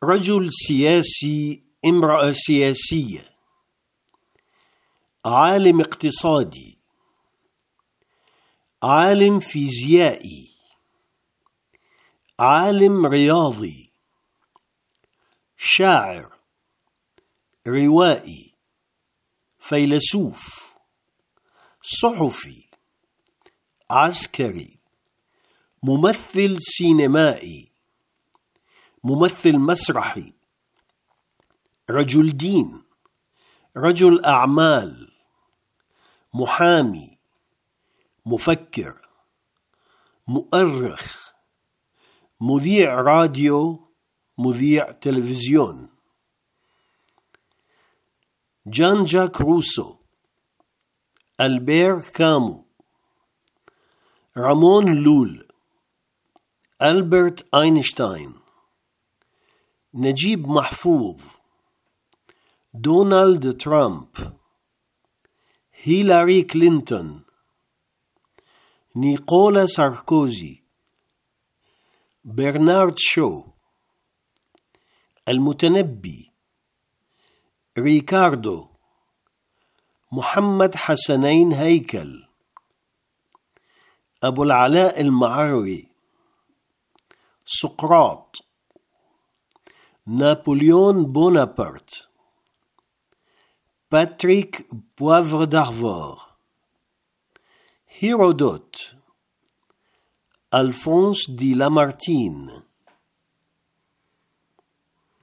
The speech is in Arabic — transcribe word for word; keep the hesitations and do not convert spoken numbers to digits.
رجل سياسي، امرأة سياسية، عالم اقتصادي، عالم فيزيائي، عالم رياضي، شاعر، روائي، فيلسوف، صحفي، عسكري، ممثل سينمائي، ممثل مسرحي، رجل دين، رجل أعمال، محامي، مفكر، مؤرخ، مذيع راديو، مذيع تلفزيون. جان جاك روسو، ألبير كامو، رامون لول، ألبرت أينشتاين، نجيب محفوظ، دونالد ترامب، هيلاري كلينتون، نيكولا ساركوزي، برنارد شو، المتنبي، ريكاردو، محمد حسنين هيكل، أبو العلاء المعري، سقراط، نابليون بونابرت، باتريك بوافر دارفور، هيرودوت، ألفونس دي لامارتين،